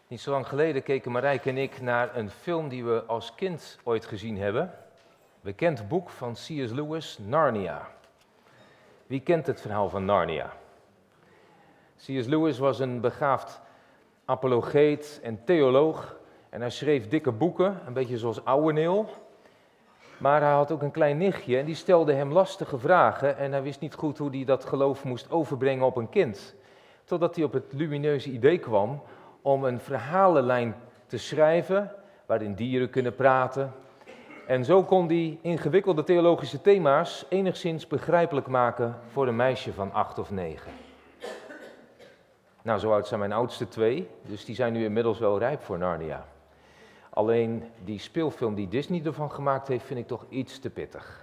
Niet zo lang geleden keken Marijke en ik naar een film die we als kind ooit gezien hebben. Bekend boek van C.S. Lewis, Narnia. Wie kent het verhaal van Narnia? C.S. Lewis was een begaafd apologeet en theoloog. En hij schreef dikke boeken, een beetje zoals Ouweneel. Maar hij had ook een klein nichtje en die stelde hem lastige vragen. En hij wist niet goed hoe hij dat geloof moest overbrengen op een kind. Totdat hij op het lumineuze idee kwam om een verhalenlijn te schrijven, waarin dieren kunnen praten. En zo kon hij ingewikkelde theologische thema's enigszins begrijpelijk maken voor een meisje van 8 of 9. Nou, zo oud zijn mijn oudste 2, dus die zijn nu inmiddels wel rijp voor Narnia. Alleen die speelfilm die Disney ervan gemaakt heeft, vind ik toch iets te pittig.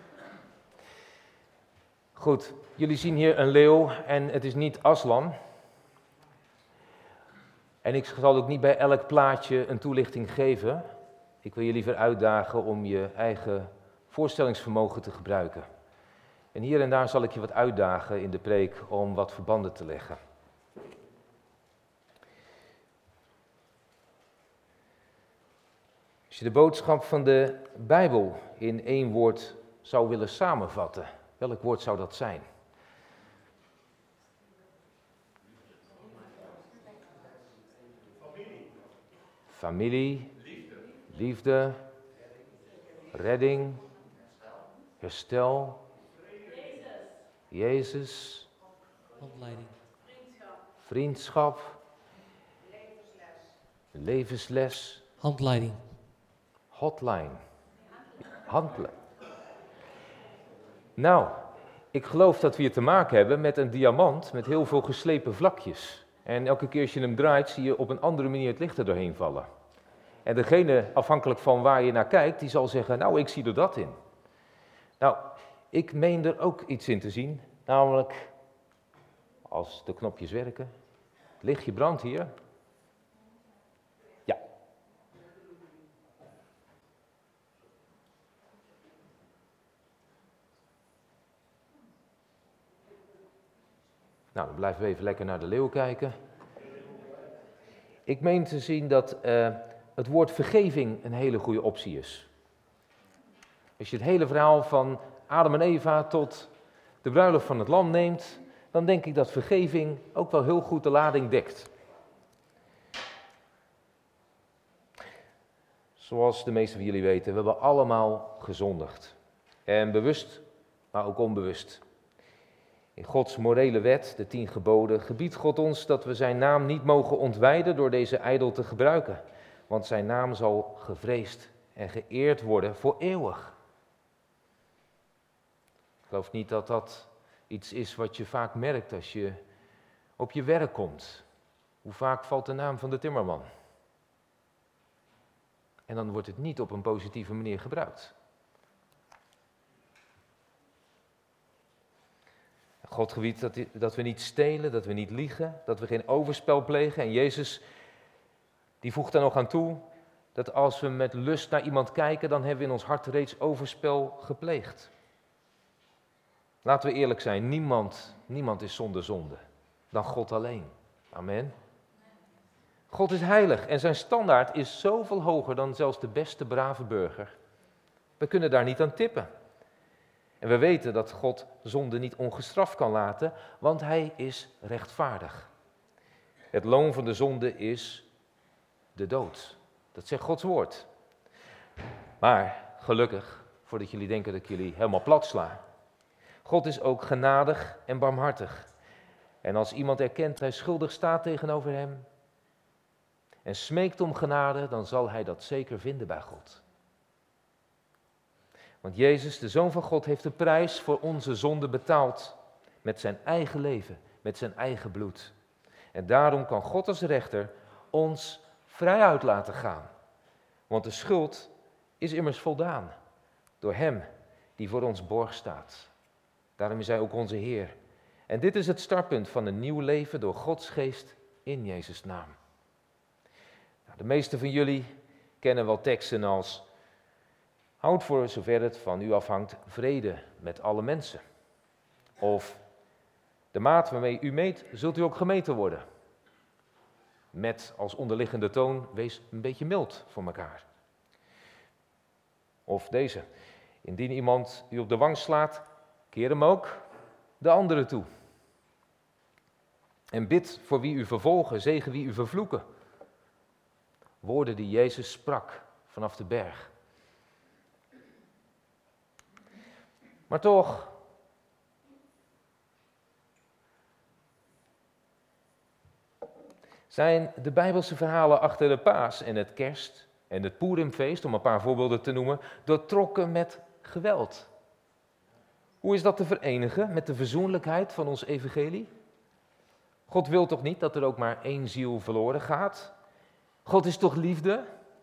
Goed, jullie zien hier een leeuw en het is niet Aslan. En ik zal ook niet bij elk plaatje een toelichting geven. Ik wil je liever uitdagen om je eigen voorstellingsvermogen te gebruiken. En hier en daar zal ik je wat uitdagen in de preek om wat verbanden te leggen. Als je de boodschap van de Bijbel in 1 woord zou willen samenvatten, welk woord zou dat zijn? Familie, liefde, redding, herstel, Jezus, Handleiding. vriendschap, levensles, Handleiding. hotline, handelen. Nou, ik geloof dat we hier te maken hebben met een diamant met heel veel geslepen vlakjes. En elke keer als je hem draait, zie je op een andere manier het licht er doorheen vallen. En degene, afhankelijk van waar je naar kijkt, die zal zeggen, nou, ik zie er dat in. Nou, ik meen er ook iets in te zien, namelijk, als de knopjes werken, het lichtje brandt hier. Ja. Nou, dan blijven we even lekker naar de leeuw kijken. Ik meen te zien dat het woord vergeving een hele goede optie is. Als je het hele verhaal van Adam en Eva tot de bruiloft van het lam neemt, dan denk ik dat vergeving ook wel heel goed de lading dekt. Zoals de meesten van jullie weten, we hebben allemaal gezondigd. En bewust, maar ook onbewust. In Gods morele wet, de 10 geboden, gebiedt God ons dat we zijn naam niet mogen ontwijden door deze ijdel te gebruiken. Want zijn naam zal gevreesd en geëerd worden voor eeuwig. Ik geloof niet dat dat iets is wat je vaak merkt als je op je werk komt. Hoe vaak valt de naam van de timmerman? En dan wordt het niet op een positieve manier gebruikt. God gebiedt dat we niet stelen, dat we niet liegen, dat we geen overspel plegen. En Jezus, die voegt daar nog aan toe, dat als we met lust naar iemand kijken, dan hebben we in ons hart reeds overspel gepleegd. Laten we eerlijk zijn, niemand is zonder zonde, dan God alleen. Amen. God is heilig en zijn standaard is zoveel hoger dan zelfs de beste brave burger. We kunnen daar niet aan tippen. En we weten dat God zonde niet ongestraft kan laten, want hij is rechtvaardig. Het loon van de zonde is de dood. Dat zegt Gods woord. Maar gelukkig, voordat jullie denken dat ik jullie helemaal plat sla, God is ook genadig en barmhartig. En als iemand erkent dat hij schuldig staat tegenover hem en smeekt om genade, dan zal hij dat zeker vinden bij God. Want Jezus, de Zoon van God, heeft de prijs voor onze zonde betaald met zijn eigen leven, met zijn eigen bloed. En daarom kan God als rechter ons vrijuit laten gaan. Want de schuld is immers voldaan door hem die voor ons borg staat. Daarom is hij ook onze Heer. En dit is het startpunt van een nieuw leven door Gods geest in Jezus' naam. Nou, de meesten van jullie kennen wel teksten als: houd voor zover het van u afhangt vrede met alle mensen. Of de maat waarmee u meet, zult u ook gemeten worden. Met als onderliggende toon, wees een beetje mild voor elkaar. Of deze, indien iemand u op de wang slaat, keer hem ook de andere toe. En bid voor wie u vervolgen, zegen wie u vervloeken. Woorden die Jezus sprak vanaf de berg. Maar toch, zijn de Bijbelse verhalen achter de Paas en het Kerst en het Purimfeest, om een paar voorbeelden te noemen, doortrokken met geweld. Hoe is dat te verenigen met de verzoenlijkheid van ons evangelie? God wil toch niet dat er ook maar één ziel verloren gaat? God is toch liefde?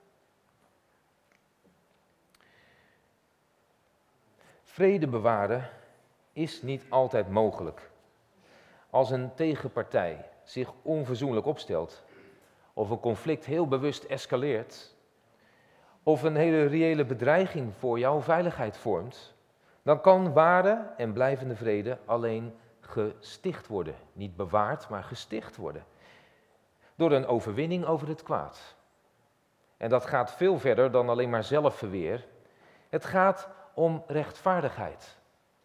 Vrede bewaren is niet altijd mogelijk. Als een tegenpartij zich onverzoenlijk opstelt, of een conflict heel bewust escaleert, of een hele reële bedreiging voor jouw veiligheid vormt, dan kan ware en blijvende vrede alleen gesticht worden. Niet bewaard, maar gesticht worden. Door een overwinning over het kwaad. En dat gaat veel verder dan alleen maar zelfverweer. Het gaat om rechtvaardigheid.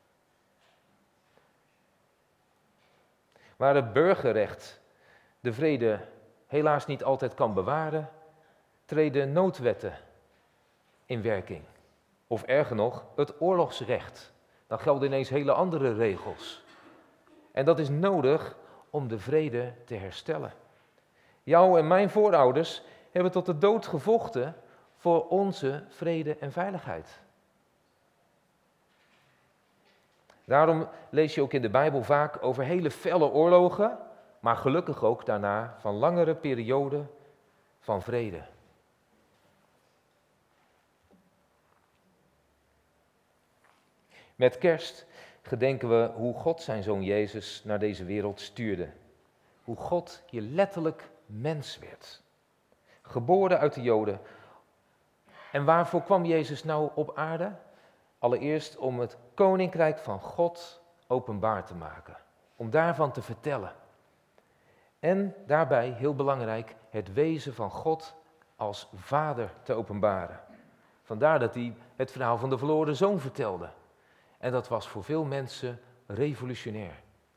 Waar het burgerrecht de vrede helaas niet altijd kan bewaren, treden noodwetten in werking. Of erger nog, het oorlogsrecht. Dan gelden ineens hele andere regels. En dat is nodig om de vrede te herstellen. Jouw en mijn voorouders hebben tot de dood gevochten voor onze vrede en veiligheid. Daarom lees je ook in de Bijbel vaak over hele felle oorlogen, maar gelukkig ook daarna van langere perioden van vrede. Met kerst gedenken we hoe God zijn zoon Jezus naar deze wereld stuurde. Hoe God hier letterlijk mens werd. Geboren uit de Joden. En waarvoor kwam Jezus nou op aarde? Allereerst om het koninkrijk van God openbaar te maken. Om daarvan te vertellen. En daarbij, heel belangrijk, het wezen van God als vader te openbaren. Vandaar dat hij het verhaal van de verloren zoon vertelde. En dat was voor veel mensen revolutionair.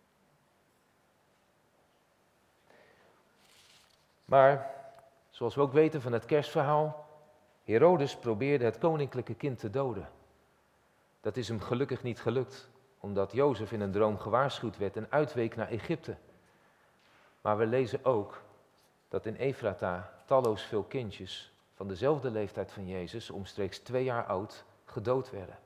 Maar, zoals we ook weten van het kerstverhaal, Herodes probeerde het koninklijke kind te doden. Dat is hem gelukkig niet gelukt, omdat Jozef in een droom gewaarschuwd werd en uitweek naar Egypte. Maar we lezen ook dat in Efrata talloos veel kindjes van dezelfde leeftijd van Jezus, omstreeks 2 jaar oud, gedood werden.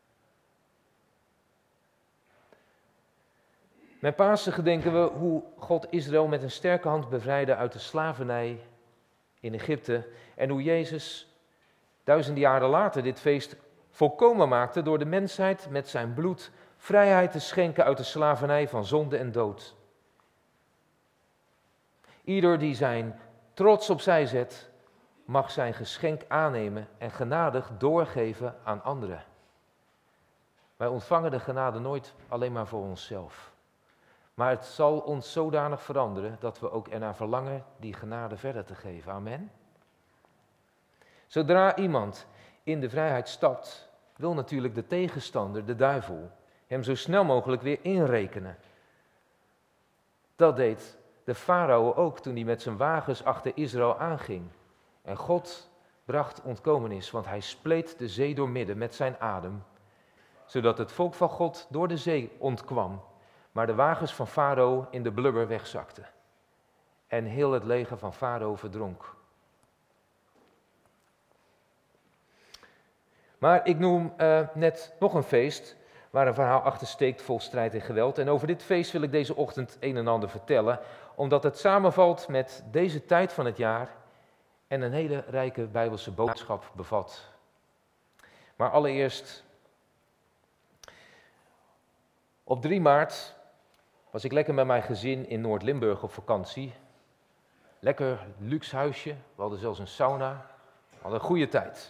Met Pasen gedenken we hoe God Israël met een sterke hand bevrijdde uit de slavernij in Egypte en hoe Jezus 1000 jaren later dit feest volkomen maakte door de mensheid met zijn bloed vrijheid te schenken uit de slavernij van zonde en dood. Ieder die zijn trots opzij zet, mag zijn geschenk aannemen en genadig doorgeven aan anderen. Wij ontvangen de genade nooit alleen maar voor onszelf. Maar het zal ons zodanig veranderen dat we ook ernaar verlangen die genade verder te geven. Amen. Zodra iemand in de vrijheid stapt, wil natuurlijk de tegenstander, de duivel, hem zo snel mogelijk weer inrekenen. Dat deed de farao ook toen hij met zijn wagens achter Israël aanging. En God bracht ontkomenis, want hij spleet de zee doormidden met zijn adem, zodat het volk van God door de zee ontkwam, maar de wagens van farao in de blubber wegzakten. En heel het leger van farao verdronk. Maar ik noem net nog een feest waar een verhaal achter steekt vol strijd en geweld. En over dit feest wil ik deze ochtend een en ander vertellen, omdat het samenvalt met deze tijd van het jaar en een hele rijke Bijbelse boodschap bevat. Maar allereerst, op 3 maart was ik lekker met mijn gezin in Noord-Limburg op vakantie. Lekker luxe huisje, we hadden zelfs een sauna, we hadden een goede tijd.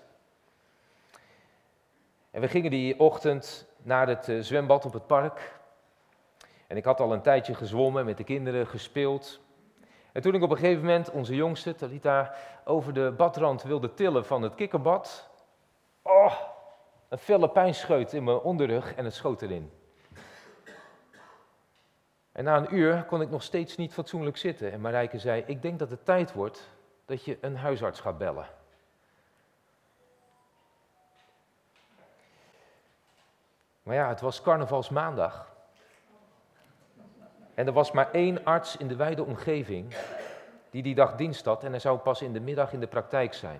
En we gingen die ochtend naar het zwembad op het park. En ik had al een tijdje gezwommen, met de kinderen gespeeld. En toen ik op een gegeven moment onze jongste, Talita, over de badrand wilde tillen van het kikkerbad, een felle pijn scheut in mijn onderrug en het schoot erin. En na een uur kon ik nog steeds niet fatsoenlijk zitten. En Marijke zei, ik denk dat het tijd wordt dat je een huisarts gaat bellen. Maar ja, het was carnavalsmaandag. En er was maar 1 arts in de wijde omgeving die dag dienst had en hij zou pas in de middag in de praktijk zijn.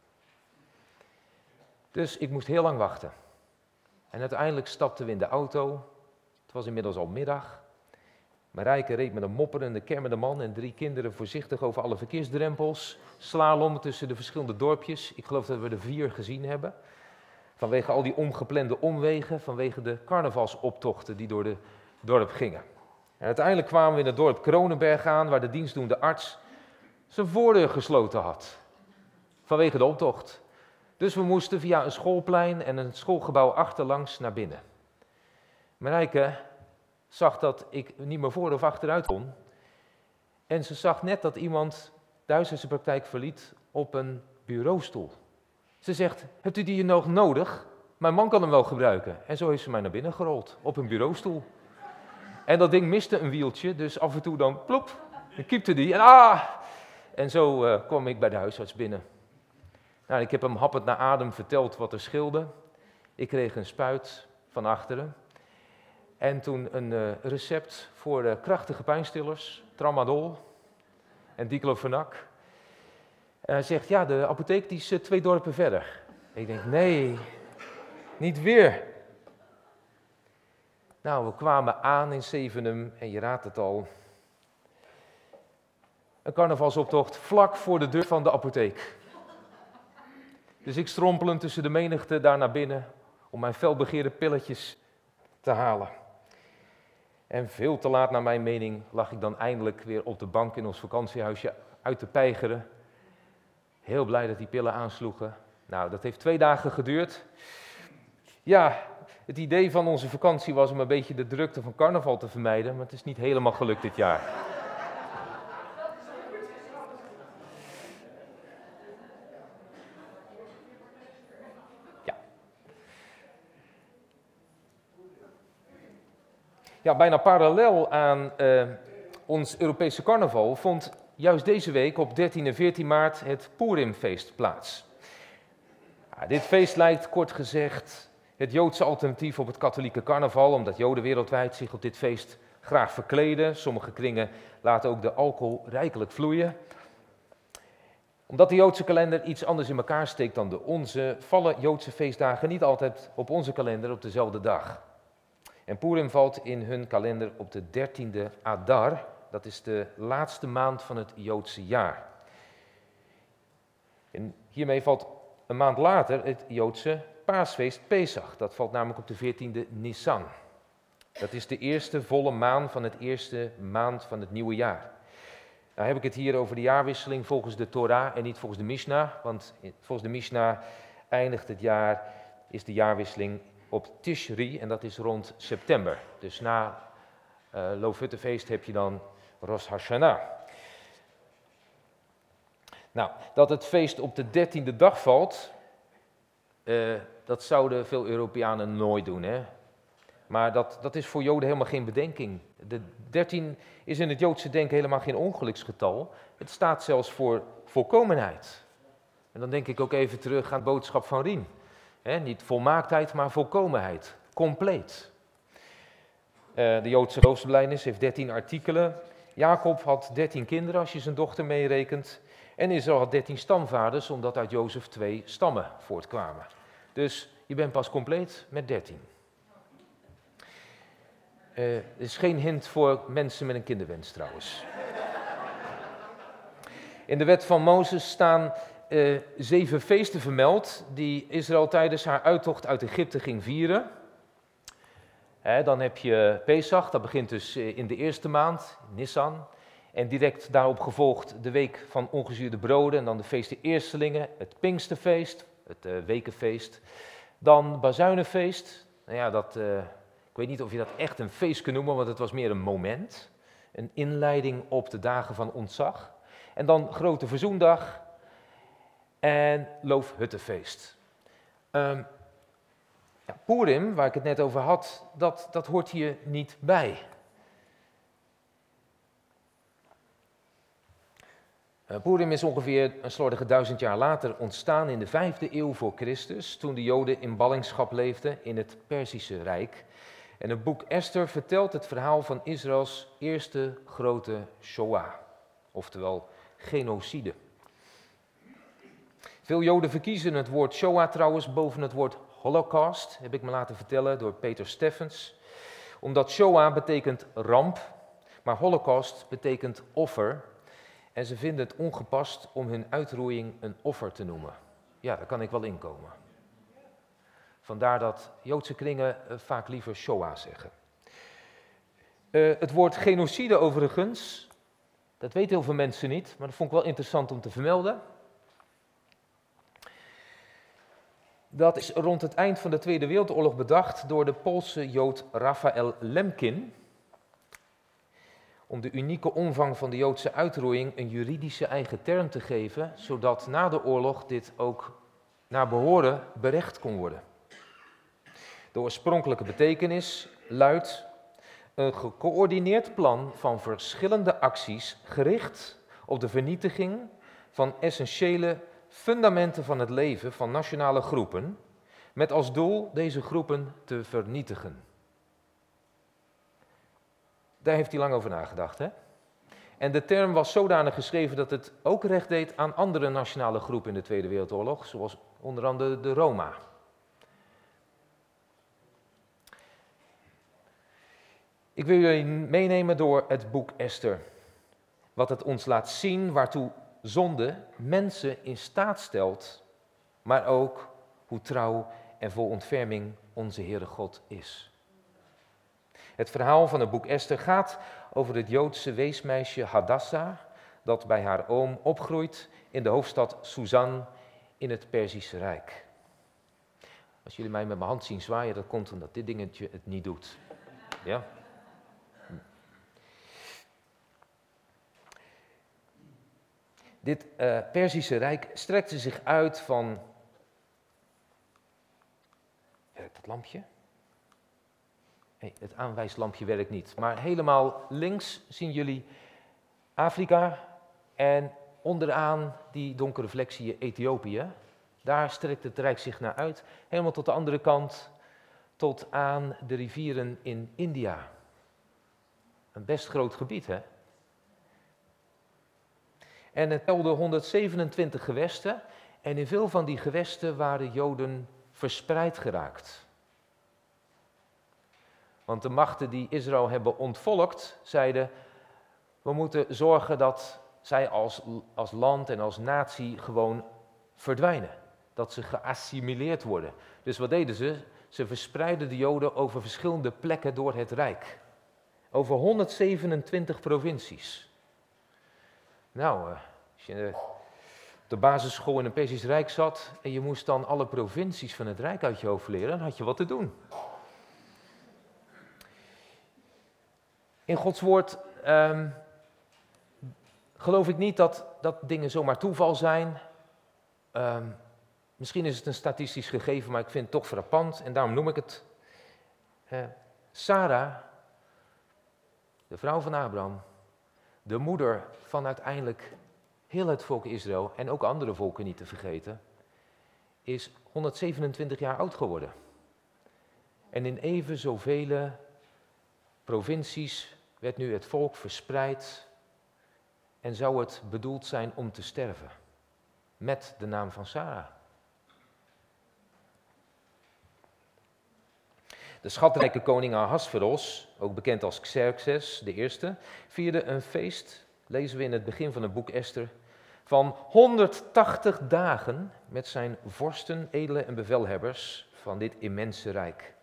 Dus ik moest heel lang wachten. En uiteindelijk stapten we in de auto. Het was inmiddels al middag. Marijke reed met een mopperende, kermende man en 3 kinderen voorzichtig over alle verkeersdrempels. Slalom tussen de verschillende dorpjes. Ik geloof dat we er 4 gezien hebben. Vanwege al die omgeplande omwegen, vanwege de carnavalsoptochten die door het dorp gingen. En uiteindelijk kwamen we in het dorp Kronenberg aan, waar de dienstdoende arts zijn voordeur gesloten had. Vanwege de optocht. Dus we moesten via een schoolplein en een schoolgebouw achterlangs naar binnen. Marijke zag dat ik niet meer voor of achteruit kon. En ze zag net dat iemand de huisartsenpraktijk verliet op een bureaustoel. Ze zegt, hebt u die hier nog nodig? Mijn man kan hem wel gebruiken. En zo heeft ze mij naar binnen gerold, op een bureaustoel. En dat ding miste een wieltje, dus af en toe dan plop, dan kiepte die en En zo kwam ik bij de huisarts binnen. Nou, ik heb hem happend naar adem verteld wat er scheelde. Ik kreeg een spuit van achteren. En toen een recept voor krachtige pijnstillers, tramadol en diclofenac. En hij zegt, ja, de apotheek die is 2 dorpen verder. Ik denk, nee, niet weer. Nou, we kwamen aan in Zevenum en je raadt het al. Een carnavalsoptocht vlak voor de deur van de apotheek. Dus ik strompelend tussen de menigte daar naar binnen om mijn felbegeerde pilletjes te halen. En veel te laat naar mijn mening lag ik dan eindelijk weer op de bank in ons vakantiehuisje uit te peigeren. Heel blij dat die pillen aansloegen. Nou, dat heeft 2 dagen geduurd. Ja, het idee van onze vakantie was om een beetje de drukte van carnaval te vermijden, maar het is niet helemaal gelukt dit jaar. Ja, bijna parallel aan ons Europese carnaval vond juist deze week op 13 en 14 maart het Purimfeest plaats. Ja, dit feest lijkt kort gezegd het Joodse alternatief op het katholieke carnaval, omdat Joden wereldwijd zich op dit feest graag verkleden. Sommige kringen laten ook de alcohol rijkelijk vloeien. Omdat de Joodse kalender iets anders in elkaar steekt dan de onze, vallen Joodse feestdagen niet altijd op onze kalender op dezelfde dag. En Purim valt in hun kalender op de 13e Adar, dat is de laatste maand van het Joodse jaar. En hiermee valt een maand later het Joodse paasfeest Pesach, dat valt namelijk op de 14e Nisan. Dat is de eerste volle maan van het eerste maand van het nieuwe jaar. Nou heb ik het hier over de jaarwisseling volgens de Torah en niet volgens de Mishnah, want volgens de Mishnah eindigt het jaar, is de jaarwisseling op Tishri en dat is rond september. Dus na Loofhuttenfeest heb je dan Rosh Hashanah. Nou, dat het feest op de 13e dag valt, dat zouden veel Europeanen nooit doen, hè? Maar dat is voor Joden helemaal geen bedenking. De 13 is in het Joodse denken helemaal geen ongeluksgetal. Het staat zelfs voor volkomenheid. En dan denk ik ook even terug aan de boodschap van Rien. Niet volmaaktheid, maar volkomenheid. Compleet. De Joodse geloofsbelijdenis heeft 13 artikelen. Jacob had 13 kinderen, als je zijn dochter meerekent. En Israël had 13 stamvaders, omdat uit Jozef 2 stammen voortkwamen. Dus je bent pas compleet met 13. Er is geen hint voor mensen met een kinderwens trouwens. In de wet van Mozes staan 7 feesten vermeld die Israël tijdens haar uittocht uit Egypte ging vieren. Dan heb je Pesach, dat begint dus in de eerste maand, Nisan. En direct daarop gevolgd de week van ongezuurde broden en dan de feesten Eerstelingen, het Pinksterfeest, het Wekenfeest. Dan Bazuinenfeest, nou ja, ik weet niet of je dat echt een feest kunt noemen, want het was meer een moment. Een inleiding op de dagen van ontzag. En dan Grote Verzoendag en Loofhuttenfeest. Purim, waar ik het net over had, dat hoort hier niet bij. Purim is ongeveer een slordige 1000 jaar later ontstaan in de 5e eeuw voor Christus, toen de Joden in ballingschap leefden in het Perzische Rijk. En het boek Esther vertelt het verhaal van Israëls eerste grote Shoah, oftewel genocide. Veel Joden verkiezen het woord Shoah trouwens boven het woord Holocaust, heb ik me laten vertellen door Peter Steffens. Omdat Shoah betekent ramp, maar Holocaust betekent offer. En ze vinden het ongepast om hun uitroeiing een offer te noemen. Ja, daar kan ik wel inkomen. Vandaar dat Joodse kringen vaak liever Shoah zeggen. Het woord genocide overigens, dat weten heel veel mensen niet, maar dat vond ik wel interessant om te vermelden. Dat is rond het eind van de Tweede Wereldoorlog bedacht door de Poolse Jood Raphael Lemkin, om de unieke omvang van de Joodse uitroeiing een juridische eigen term te geven, zodat na de oorlog dit ook naar behoren berecht kon worden. De oorspronkelijke betekenis luidt een gecoördineerd plan van verschillende acties gericht op de vernietiging van essentiële fundamenten van het leven van nationale groepen, met als doel deze groepen te vernietigen. Daar heeft hij lang over nagedacht, hè? En de term was zodanig geschreven dat het ook recht deed aan andere nationale groepen in de Tweede Wereldoorlog, zoals onder andere de Roma. Ik wil jullie meenemen door het boek Esther, wat het ons laat zien waartoe zonde mensen in staat stelt, maar ook hoe trouw en vol ontferming onze Heere God is. Het verhaal van het boek Esther gaat over het Joodse weesmeisje Hadassah, dat bij haar oom opgroeit in de hoofdstad Susan in het Perzische Rijk. Als jullie mij met mijn hand zien zwaaien, dat komt omdat dit dingetje het niet doet. Ja? Dit Perzische Rijk strekte zich uit van... Werkt dat lampje? Nee, het aanwijslampje werkt niet. Maar helemaal links zien jullie Afrika en onderaan die donkere vlek zie je Ethiopië. Daar strekt het Rijk zich naar uit. Helemaal tot de andere kant, tot aan de rivieren in India. Een best groot gebied, hè? En het telde 127 gewesten en in veel van die gewesten waren Joden verspreid geraakt. Want de machten die Israël hebben ontvolkt, zeiden, we moeten zorgen dat zij als land en als natie gewoon verdwijnen. Dat ze geassimileerd worden. Dus wat deden ze? Ze verspreidden de Joden over verschillende plekken door het Rijk. Over 127 provincies. Nou, als je op de basisschool in een Perzisch Rijk zat en je moest dan alle provincies van het Rijk uit je hoofd leren, dan had je wat te doen. In Gods woord geloof ik niet dat dingen zomaar toeval zijn. Misschien is het een statistisch gegeven, maar ik vind het toch frappant en daarom noem ik het. Sarah, de vrouw van Abraham, de moeder van uiteindelijk heel het volk Israël en ook andere volken niet te vergeten, is 127 jaar oud geworden. En in even zoveel provincies werd nu het volk verspreid en zou het bedoeld zijn om te sterven. Met de naam van Sarah. De schatrijke koning Ahasveros, ook bekend als Xerxes de Eerste, vierde een feest, lezen we in het begin van het boek Esther, van 180 dagen met zijn vorsten, edelen en bevelhebbers van dit immense rijk.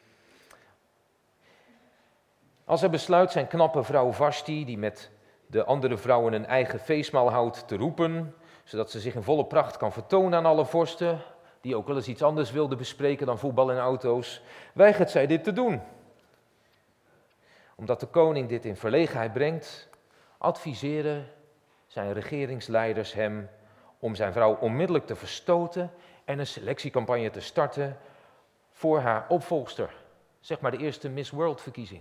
Als hij besluit zijn knappe vrouw Vashti, die met de andere vrouwen een eigen feestmaal houdt, te roepen, zodat ze zich in volle pracht kan vertonen aan alle vorsten, die ook wel eens iets anders wilden bespreken dan voetbal en auto's, weigert zij dit te doen. Omdat de koning dit in verlegenheid brengt, adviseren zijn regeringsleiders hem om zijn vrouw onmiddellijk te verstoten en een selectiecampagne te starten voor haar opvolgster. Zeg maar de eerste Miss World-verkiezing.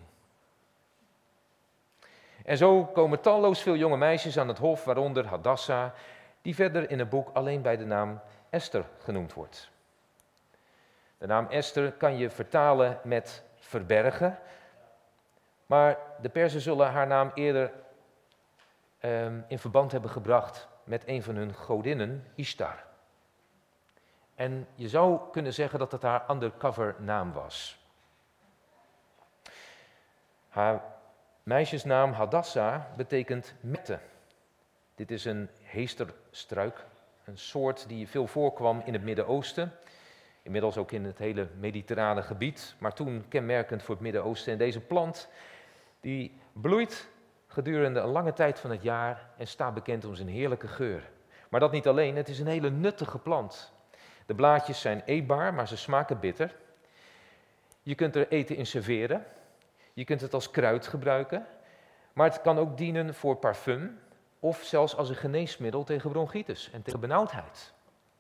En zo komen talloos veel jonge meisjes aan het hof, waaronder Hadassa, die verder in het boek alleen bij de naam Esther genoemd wordt. De naam Esther kan je vertalen met verbergen, maar de Perzen zullen haar naam eerder in verband hebben gebracht met een van hun godinnen, Ishtar. En je zou kunnen zeggen dat het haar undercover naam was. Haar meisjesnaam Hadassa betekent mette. Dit is een heesterstruik, een soort die veel voorkwam in het Midden-Oosten. Inmiddels ook in het hele mediterrane gebied, maar toen kenmerkend voor het Midden-Oosten. En deze plant die bloeit gedurende een lange tijd van het jaar en staat bekend om zijn heerlijke geur. Maar dat niet alleen, het is een hele nuttige plant. De blaadjes zijn eetbaar, maar ze smaken bitter. Je kunt er eten in serveren. Je kunt het als kruid gebruiken. Maar het kan ook dienen voor parfum of zelfs als een geneesmiddel tegen bronchitis en tegen benauwdheid.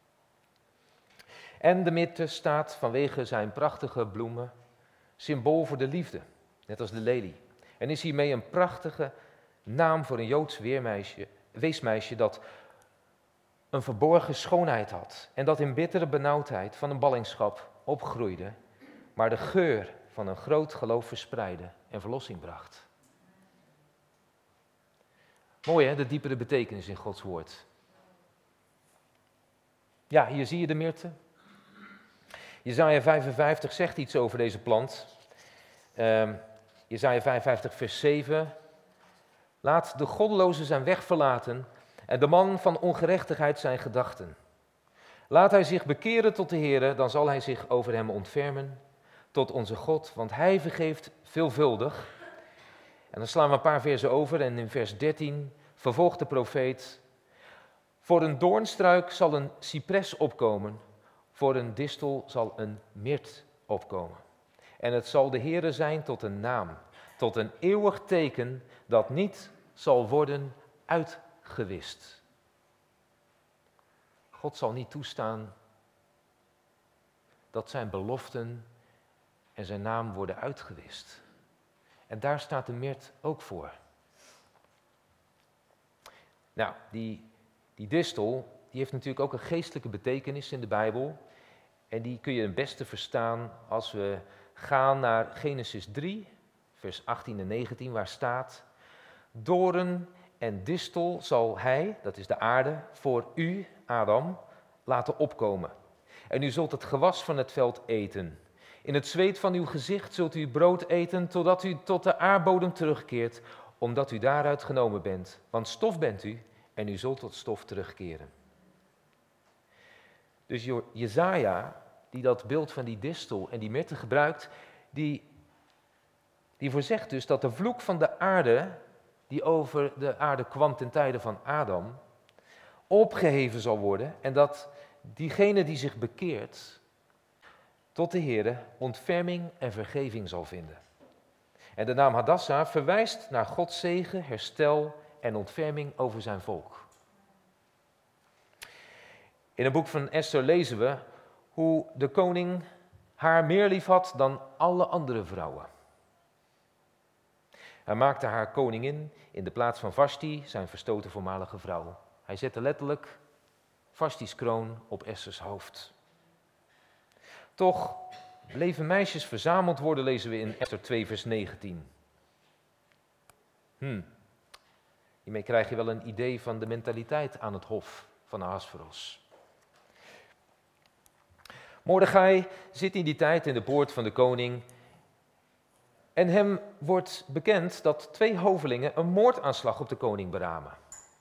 En de mirte staat vanwege zijn prachtige bloemen symbool voor de liefde, net als de lelie. En is hiermee een prachtige naam voor een Joods weesmeisje dat een verborgen schoonheid had en dat in bittere benauwdheid van een ballingschap opgroeide, maar de geur van een groot geloof verspreidde en verlossing bracht. Mooi hè, de diepere betekenis in Gods woord. Ja, hier zie je de mirte. Jesaja 55 zegt iets over deze plant. Jesaja 55 vers 7. Laat de goddeloze zijn weg verlaten en de man van ongerechtigheid zijn gedachten. Laat hij zich bekeren tot de Heere, dan zal hij zich over hem ontfermen, tot onze God, want hij vergeeft veelvuldig. En dan slaan we een paar versen over en in vers 13 vervolgt de profeet: voor een doornstruik zal een cipres opkomen, voor een distel zal een mirt opkomen. En het zal de Heere zijn tot een naam, tot een eeuwig teken dat niet zal worden uitgewist. God zal niet toestaan dat zijn beloften en zijn naam worden uitgewist. En daar staat de mirt ook voor. Nou, die distel, die heeft natuurlijk ook een geestelijke betekenis in de Bijbel. En die kun je het beste verstaan als we gaan naar Genesis 3, vers 18 en 19, waar staat: doorn en distel zal hij, dat is de aarde, voor u, Adam, laten opkomen. En u zult het gewas van het veld eten. In het zweet van uw gezicht zult u brood eten, totdat u tot de aardbodem terugkeert, omdat u daaruit genomen bent. Want stof bent u, en u zult tot stof terugkeren. Dus Jesaja, die dat beeld van die distel en die mirte gebruikt, die voorzegt dus dat de vloek van de aarde, die over de aarde kwam ten tijde van Adam, opgeheven zal worden en dat diegene die zich bekeert tot de Heere ontferming en vergeving zal vinden. En de naam Hadassa verwijst naar Gods zegen, herstel en ontferming over zijn volk. In het boek van Esther lezen we hoe de koning haar meer lief had dan alle andere vrouwen. Hij maakte haar koningin in de plaats van Vashti, zijn verstoten voormalige vrouw. Hij zette letterlijk Vashti's kroon op Esters hoofd. Toch bleven meisjes verzameld worden, lezen we in Esther 2 vers 19. Hiermee krijg je wel een idee van de mentaliteit aan het hof van Ahasveros. Mordechai zit in die tijd in de poort van de koning en hem wordt bekend dat 2 hovelingen een moordaanslag op de koning beramen.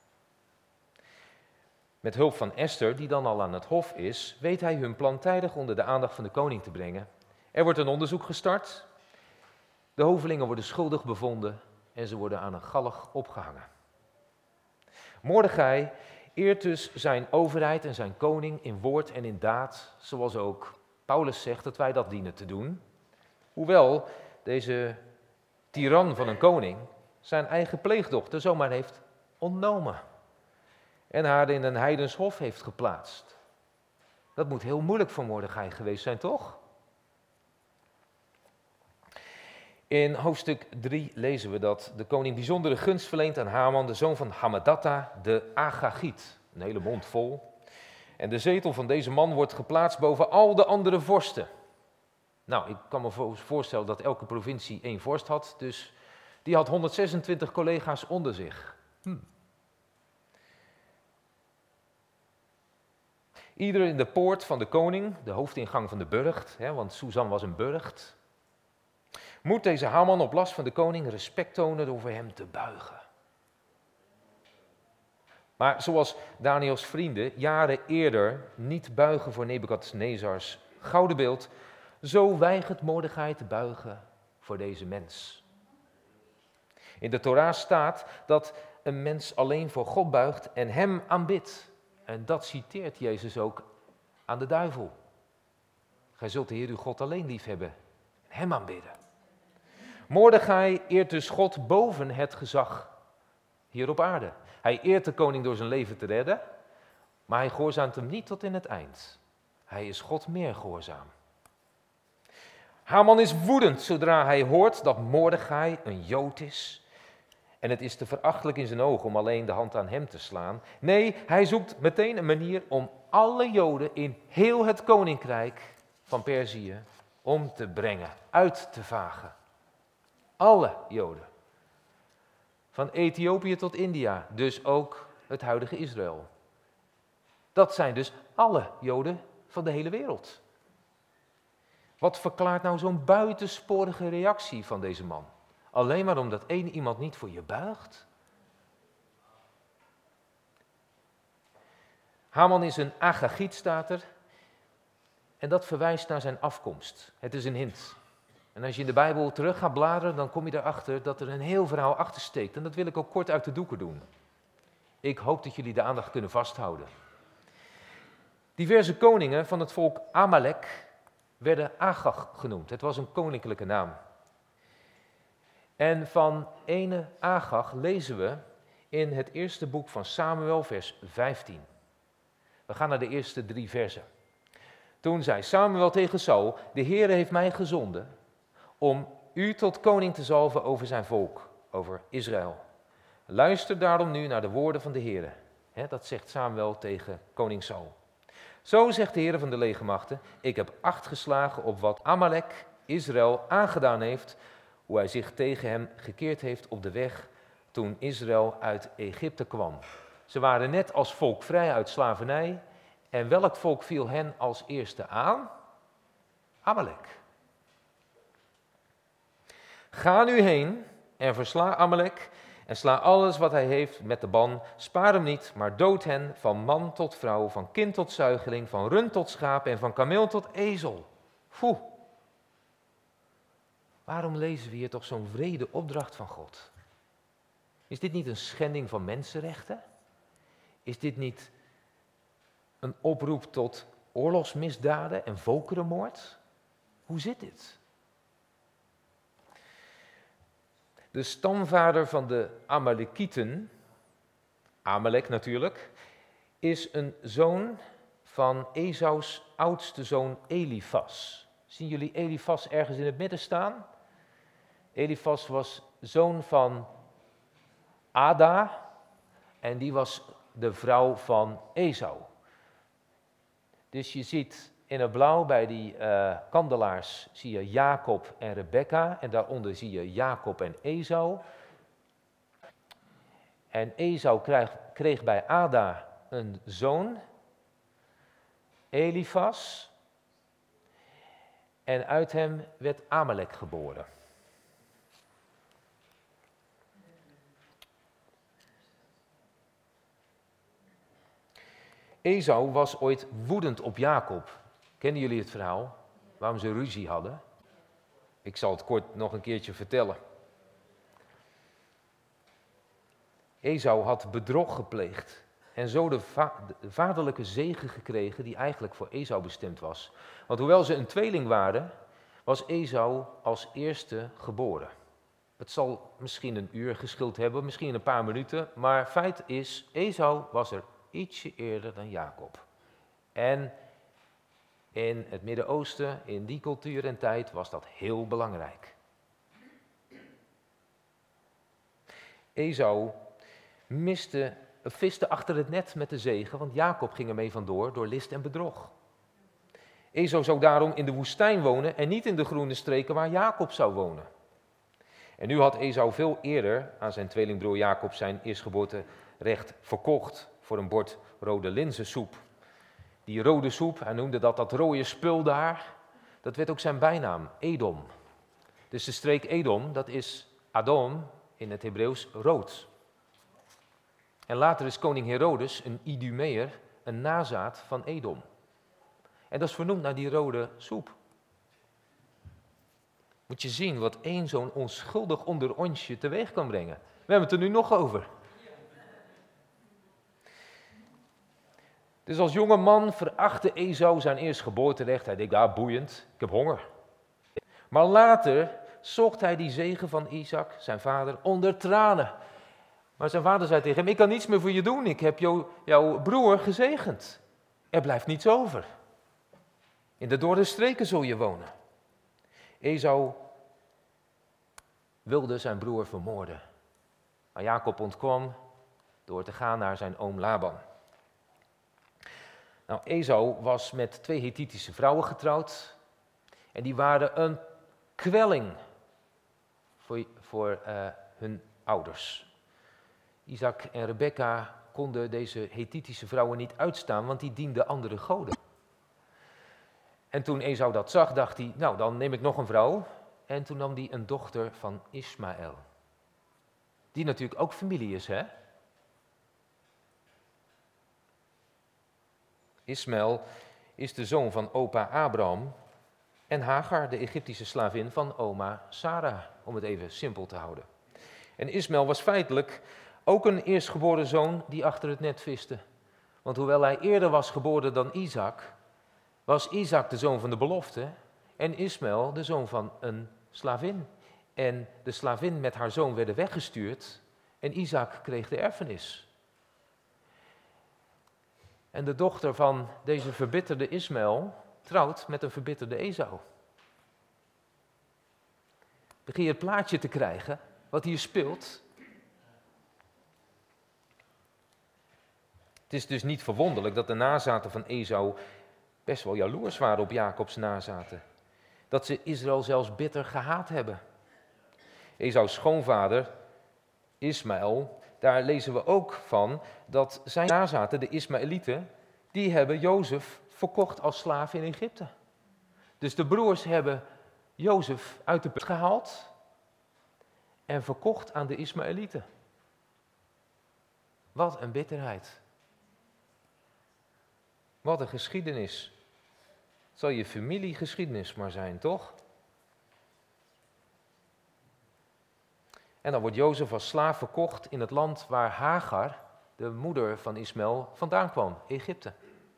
Met hulp van Esther, die dan al aan het hof is, weet hij hun plan tijdig onder de aandacht van de koning te brengen. Er wordt een onderzoek gestart, de hovelingen worden schuldig bevonden en ze worden aan een galg opgehangen. Mordechai eert dus zijn overheid en zijn koning in woord en in daad, zoals ook Paulus zegt dat wij dat dienen te doen. Hoewel deze tiran van een koning zijn eigen pleegdochter zomaar heeft ontnomen. En haar in een heidens hof heeft geplaatst. Dat moet heel moeilijk voor Mordechai geweest zijn, toch? In hoofdstuk 3 lezen we dat de koning bijzondere gunst verleent aan Haman, de zoon van Hammedatha, de Agagiet. Een hele mond vol. En de zetel van deze man wordt geplaatst boven al de andere vorsten. Nou, ik kan me voorstellen dat elke provincie 1 vorst had, dus die had 126 collega's onder zich. Ieder in de poort van de koning, de hoofdingang van de burcht, want Susan was een burcht, moet deze Haman op last van de koning respect tonen door voor hem te buigen. Maar zoals Daniels vrienden jaren eerder niet buigen voor Nebukadnezars gouden beeld, zo weigert Mordechai te buigen voor deze mens. In de Torah staat dat een mens alleen voor God buigt en hem aanbidt. En dat citeert Jezus ook aan de duivel. Gij zult de Heer uw God alleen liefhebben en hem aanbidden. Mordechai eert dus God boven het gezag hier op aarde. Hij eert de koning door zijn leven te redden, maar hij gehoorzaamt hem niet tot in het eind. Hij is God meer gehoorzaam. Haman is woedend zodra hij hoort dat Mordechai een Jood is. En het is te verachtelijk in zijn ogen om alleen de hand aan hem te slaan. Nee, hij zoekt meteen een manier om alle Joden in heel het koninkrijk van Perzië om te brengen, uit te vagen. Alle Joden. Van Ethiopië tot India, dus ook het huidige Israël. Dat zijn dus alle Joden van de hele wereld. Wat verklaart nou zo'n buitensporige reactie van deze man? Alleen maar omdat één iemand niet voor je buigt? Haman is een Agagiet, staat er. En dat verwijst naar zijn afkomst. Het is een hint. En als je in de Bijbel terug gaat bladeren, dan kom je erachter dat er een heel verhaal achter steekt. En dat wil ik ook kort uit de doeken doen. Ik hoop dat jullie de aandacht kunnen vasthouden. Diverse koningen van het volk Amalek werden Agag genoemd. Het was een koninklijke naam. En van ene Agag lezen we in het eerste boek van Samuel, vers 15. We gaan naar de eerste 3 versen. Toen zei Samuel tegen Saul: de Heere heeft mij gezonden om u tot koning te zalven over zijn volk, over Israël. Luister daarom nu naar de woorden van de Heere. Dat zegt Samuel tegen koning Saul. Zo zegt de Heere van de legermachten: ik heb acht geslagen op wat Amalek Israël aangedaan heeft, hoe hij zich tegen hem gekeerd heeft op de weg toen Israël uit Egypte kwam. Ze waren net als volk vrij uit slavernij. En welk volk viel hen als eerste aan? Amalek. Ga nu heen en versla Amalek en sla alles wat hij heeft met de ban. Spaar hem niet, maar dood hen van man tot vrouw, van kind tot zuigeling, van rund tot schaap en van kameel tot ezel. Foe. Waarom lezen we hier toch zo'n wrede opdracht van God? Is dit niet een schending van mensenrechten? Is dit niet een oproep tot oorlogsmisdaden en volkerenmoord? Hoe zit dit? De stamvader van de Amalekieten, Amalek natuurlijk, is een zoon van Esaus oudste zoon Elifas. Zien jullie Elifas ergens in het midden staan? Elifas was zoon van Ada en die was de vrouw van Esau. Dus je ziet in het blauw bij die kandelaars zie je Jacob en Rebekka en daaronder zie je Jacob en Esau. En Esau kreeg bij Ada een zoon, Elifas, en uit hem werd Amalek geboren. Esau was ooit woedend op Jacob. Kennen jullie het verhaal? Waarom ze ruzie hadden? Ik zal het kort nog een keertje vertellen. Esau had bedrog gepleegd en zo de vaderlijke zegen gekregen die eigenlijk voor Esau bestemd was. Want hoewel ze een tweeling waren, was Esau als eerste geboren. Het zal misschien een uur geschild hebben, misschien een paar minuten, maar feit is, Esau was er ietsje eerder dan Jacob. En in het Midden-Oosten, in die cultuur en tijd, was dat heel belangrijk. Esau viste achter het net met de zegen, want Jacob ging ermee vandoor door list en bedrog. Esau zou daarom in de woestijn wonen en niet in de groene streken waar Jacob zou wonen. En nu had Esau veel eerder aan zijn tweelingbroer Jacob zijn eerstgeboorterecht verkocht voor een bord rode linzensoep. Die rode soep, hij noemde dat rode spul daar, dat werd ook zijn bijnaam, Edom. Dus de streek Edom, dat is Adom in het Hebreeuws rood. En later is koning Herodes, een Idumeër, een nazaat van Edom. En dat is vernoemd naar die rode soep. Moet je zien wat één zo'n onschuldig onderonsje teweeg kan brengen. We hebben het er nu nog over. Dus als jonge man verachtte Esau zijn eerstgeboorterecht. Hij dacht, boeiend, ik heb honger. Maar later zocht hij die zegen van Isaac, zijn vader, onder tranen. Maar zijn vader zei tegen hem, ik kan niets meer voor je doen. Ik heb jouw broer gezegend. Er blijft niets over. In de dorre streken zul je wonen. Esau wilde zijn broer vermoorden. Maar Jacob ontkwam door te gaan naar zijn oom Laban. Nou, Esau was met 2 Hethitische vrouwen getrouwd. En die waren een kwelling voor hun ouders. Isaac en Rebekka konden deze Hethitische vrouwen niet uitstaan, want die dienden andere goden. En toen Esau dat zag, dacht hij, nou dan neem ik nog een vrouw. En toen nam hij een dochter van Ismaël. Die natuurlijk ook familie is, hè? Ismaël is de zoon van opa Abraham en Hagar, de Egyptische slavin van oma Sarah, om het even simpel te houden. En Ismaël was feitelijk ook een eerstgeboren zoon die achter het net viste. Want hoewel hij eerder was geboren dan Isaac, was Isaac de zoon van de belofte en Ismaël de zoon van een slavin. En de slavin met haar zoon werden weggestuurd en Isaac kreeg de erfenis. En de dochter van deze verbitterde Ismaël trouwt met een verbitterde Esau. Begin je het plaatje te krijgen wat hier speelt? Het is dus niet verwonderlijk dat de nazaten van Esau best wel jaloers waren op Jacobs nazaten. Dat ze Israël zelfs bitter gehaat hebben. Esau's schoonvader, Ismaël, daar lezen we ook van dat zijn nazaten, de Ismaëlieten, die hebben Jozef verkocht als slaaf in Egypte. Dus de broers hebben Jozef uit de put gehaald en verkocht aan de Ismaëlieten. Wat een bitterheid. Wat een geschiedenis. Het zal je familiegeschiedenis maar zijn, toch? En dan wordt Jozef als slaaf verkocht in het land waar Hagar, de moeder van Ismaël, vandaan kwam, Egypte.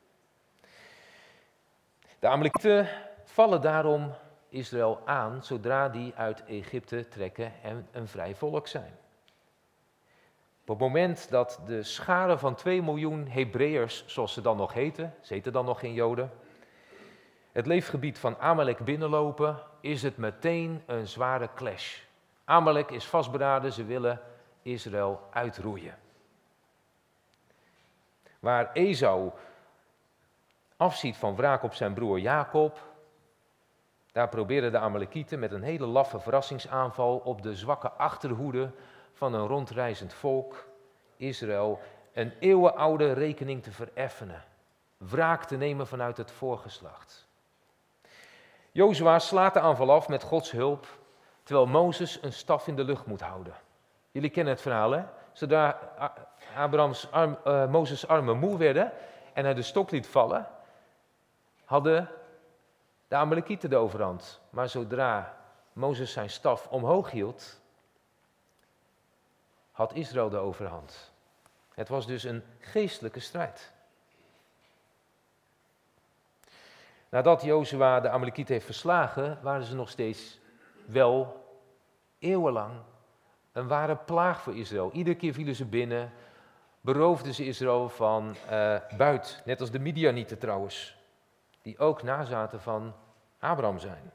De Amalekieten vallen daarom Israël aan zodra die uit Egypte trekken en een vrij volk zijn. Op het moment dat de schare van 2 miljoen Hebreërs, zoals ze dan nog heten, ze heten dan nog geen Joden, het leefgebied van Amalek binnenlopen, is het meteen een zware clash. Amalek is vastberaden, ze willen Israël uitroeien. Waar Esau afziet van wraak op zijn broer Jacob, daar proberen de Amalekieten met een hele laffe verrassingsaanval op de zwakke achterhoede van een rondreizend volk, Israël, een eeuwenoude rekening te vereffenen. Wraak te nemen vanuit het voorgeslacht. Jozua slaat de aanval af met Gods hulp, terwijl Mozes een staf in de lucht moet houden. Jullie kennen het verhaal, hè? Zodra Mozes' armen moe werden en hij de stok liet vallen, hadden de Amalekieten de overhand. Maar zodra Mozes zijn staf omhoog hield, had Israël de overhand. Het was dus een geestelijke strijd. Nadat Jozua de Amalekieten heeft verslagen, waren ze nog steeds wel eeuwenlang een ware plaag voor Israël. Iedere keer vielen ze binnen, beroofden ze Israël van buit. Net als de Midianieten trouwens, die ook nazaten van Abraham zijn.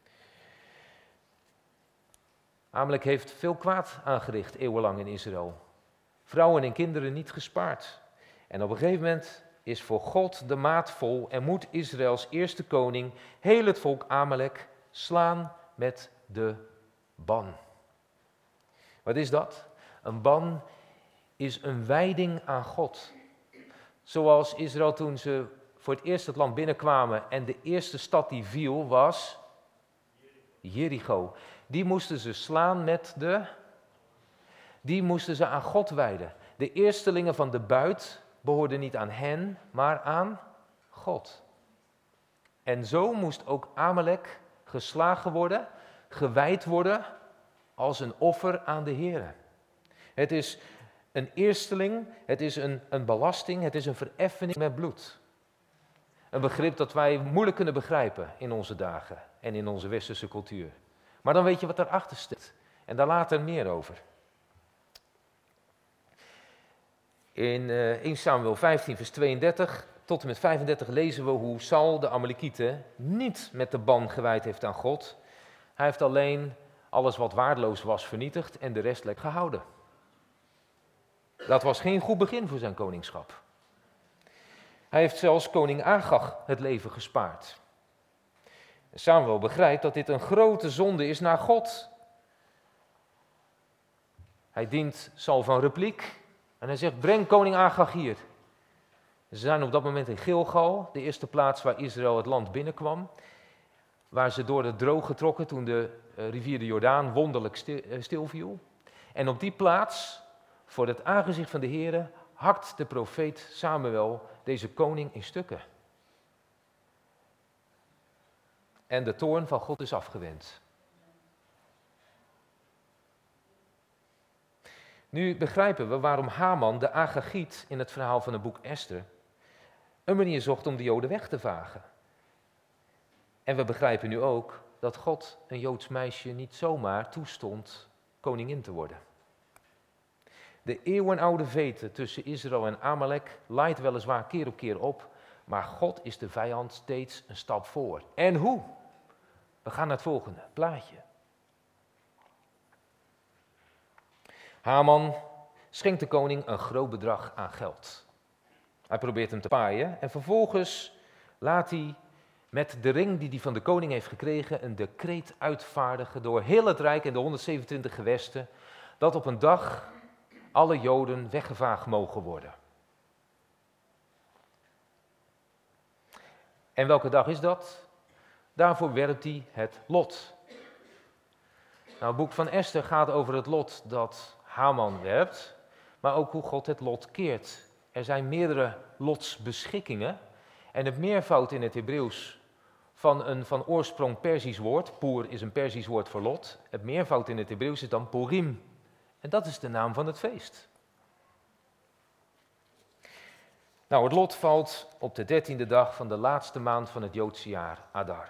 Amalek heeft veel kwaad aangericht eeuwenlang in Israël. Vrouwen en kinderen niet gespaard. En op een gegeven moment is voor God de maat vol en moet Israëls eerste koning heel het volk Amalek slaan met de ban. Wat is dat? Een ban is een wijding aan God. Zoals Israël toen ze voor het eerst het land binnenkwamen en de eerste stad die viel was Jericho. Die moesten ze slaan met die moesten ze aan God wijden. De eerstelingen van de buit behoorden niet aan hen, maar aan God. En zo moest ook Amalek geslagen worden, gewijd worden als een offer aan de Heere. Het is een eersteling, het is een belasting, het is een vereffening met bloed. Een begrip dat wij moeilijk kunnen begrijpen in onze dagen en in onze westerse cultuur. Maar dan weet je wat daarachter zit. En daar later meer over. In 1 Samuel 15 vers 32 tot en met 35 lezen we hoe Saul de Amalekieten niet met de ban gewijd heeft aan God. Hij heeft alleen alles wat waardeloos was vernietigd en de rest lekker gehouden. Dat was geen goed begin voor zijn koningschap. Hij heeft zelfs koning Agag het leven gespaard. Samuel begrijpt dat dit een grote zonde is naar God. Hij dient Saul van repliek en hij zegt, breng koning Agag hier. Ze zijn op dat moment in Gilgal, de eerste plaats waar Israël het land binnenkwam. Waar ze door het droge trokken toen de rivier de Jordaan wonderlijk stilviel. En op die plaats, voor het aangezicht van de Heere, hakt de profeet Samuel deze koning in stukken. En de toorn van God is afgewend. Nu begrijpen we waarom Haman, de Agagiet in het verhaal van het boek Esther, een manier zocht om de Joden weg te vagen. En we begrijpen nu ook dat God een Joods meisje niet zomaar toestond koningin te worden. De eeuwenoude vete tussen Israël en Amalek laait weliswaar keer op keer op, maar God is de vijand steeds een stap voor. En hoe? We gaan naar het volgende plaatje. Haman schenkt de koning een groot bedrag aan geld. Hij probeert hem te paaien en vervolgens laat hij met de ring die hij van de koning heeft gekregen een decreet uitvaardigen door heel het rijk en de 127 gewesten, dat op een dag alle Joden weggevaagd mogen worden. En welke dag is dat? Daarvoor werpt hij het lot. Nou, het boek van Esther gaat over het lot dat Haman werpt, maar ook hoe God het lot keert. Er zijn meerdere lotsbeschikkingen en het meervoud in het Hebreeuws van een van oorsprong Perzisch woord, poer is een Perzisch woord voor lot, het meervoud in het Hebreeuws is dan Purim. En dat is de naam van het feest. Nou, het lot valt op de 13e dag van de laatste maand van het Joodse jaar, Adar.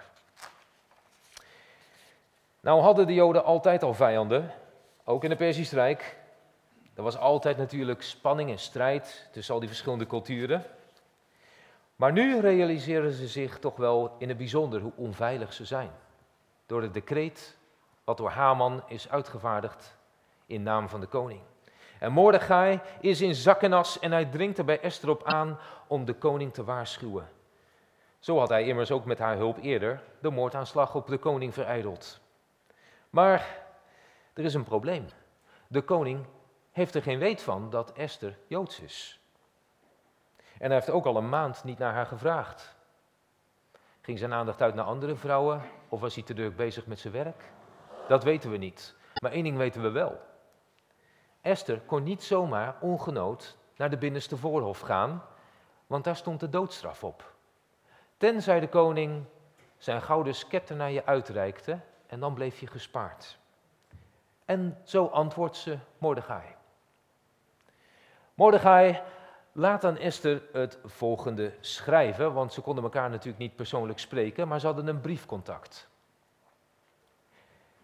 Nou hadden de Joden altijd al vijanden, ook in het Perzisch Rijk. Er was altijd natuurlijk spanning en strijd tussen al die verschillende culturen. Maar nu realiseren ze zich toch wel in het bijzonder hoe onveilig ze zijn. Door het decreet wat door Haman is uitgevaardigd in naam van de koning. En Mordechai is in zak en as en hij dringt er bij Esther op aan om de koning te waarschuwen. Zo had hij immers ook met haar hulp eerder de moordaanslag op de koning verijdeld. Maar er is een probleem. De koning heeft er geen weet van dat Esther Joods is. En hij heeft ook al een maand niet naar haar gevraagd. Ging zijn aandacht uit naar andere vrouwen of was hij te druk bezig met zijn werk? Dat weten we niet. Maar één ding weten we wel. Esther kon niet zomaar ongenood naar de binnenste voorhof gaan, want daar stond de doodstraf op. Tenzij de koning zijn gouden scepter naar je uitreikte en dan bleef je gespaard. En zo antwoordt ze Mordechai. Mordechai laat aan Esther het volgende schrijven, want ze konden elkaar natuurlijk niet persoonlijk spreken, maar ze hadden een briefcontact.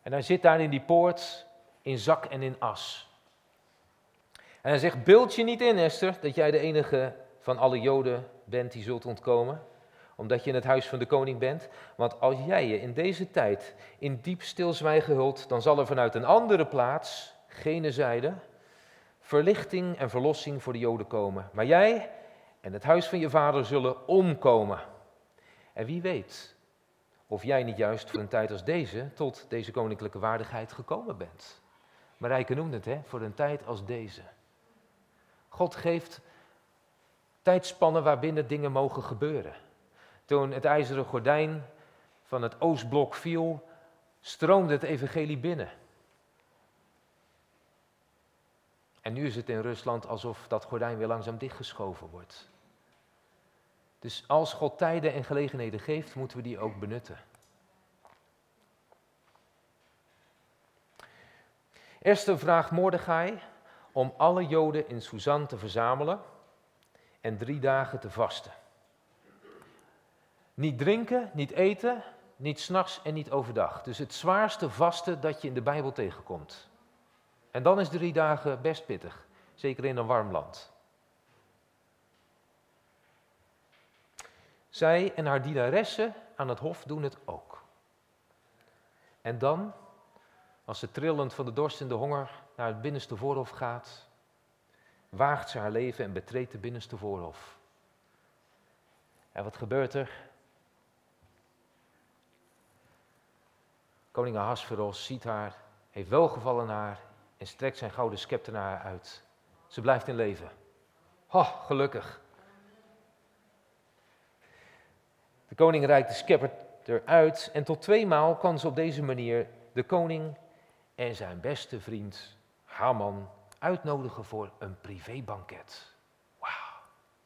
En hij zit daar in die poort in zak en in as. En hij zegt, beeld je niet in, Esther, dat jij de enige van alle Joden bent die zult ontkomen, omdat je in het huis van de koning bent. Want als jij je in deze tijd in diep stilzwijgen hult, dan zal er vanuit een andere plaats, gene zijde, verlichting en verlossing voor de Joden komen. Maar jij en het huis van je vader zullen omkomen. En wie weet of jij niet juist voor een tijd als deze tot deze koninklijke waardigheid gekomen bent. Marijke noemde het, voor een tijd als deze. God geeft tijdspannen waarbinnen dingen mogen gebeuren. Toen het ijzeren gordijn van het Oostblok viel, stroomde het evangelie binnen. En nu is het in Rusland alsof dat gordijn weer langzaam dichtgeschoven wordt. Dus als God tijden en gelegenheden geeft, moeten we die ook benutten. Esther vraagt Mordechai om alle Joden in Suzan te verzamelen en 3 dagen te vasten. Niet drinken, niet eten, niet 's nachts en niet overdag. Dus het zwaarste vasten dat je in de Bijbel tegenkomt. En dan is 3 dagen best pittig, zeker in een warm land. Zij en haar dienaressen aan het hof doen het ook. En dan, als ze trillend van de dorst en de honger naar het binnenste voorhof gaat, waagt ze haar leven en betreedt de binnenste voorhof. En wat gebeurt er? Koning Ahasveros ziet haar, heeft welgevallen aan haar en strekt zijn gouden scepter naar haar uit. Ze blijft in leven. Gelukkig. De koning reikt de scepter eruit en tot 2 maal kan ze op deze manier de koning en zijn beste vriend Haman uitnodigen voor een privébanket. Wauw.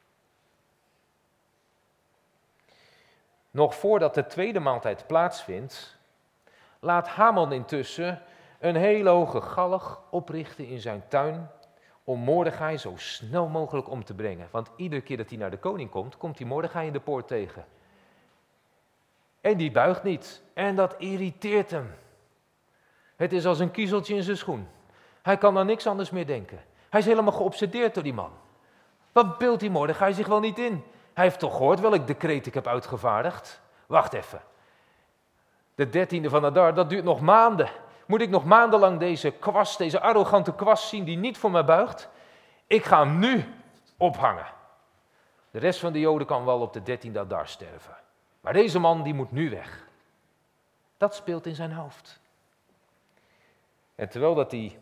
Nog voordat de tweede maaltijd plaatsvindt, laat Haman intussen een hele hoge galg oprichten in zijn tuin om Mordechai zo snel mogelijk om te brengen. Want iedere keer dat hij naar de koning komt, komt hij Mordechai in de poort tegen. En die buigt niet. En dat irriteert hem. Het is als een kiezeltje in zijn schoen. Hij kan aan niks anders meer denken. Hij is helemaal geobsedeerd door die man. Wat beeldt die Mordechai zich wel niet in? Hij heeft toch gehoord welk decreet ik heb uitgevaardigd? Wacht even. De 13e van Adar, dat duurt nog maanden. Moet ik nog maandenlang deze kwast, deze arrogante kwast zien die niet voor mij buigt? Ik ga hem nu ophangen. De rest van de Joden kan wel op de 13e Adar sterven. Maar deze man, die moet nu weg. Dat speelt in zijn hoofd. En terwijl dat hij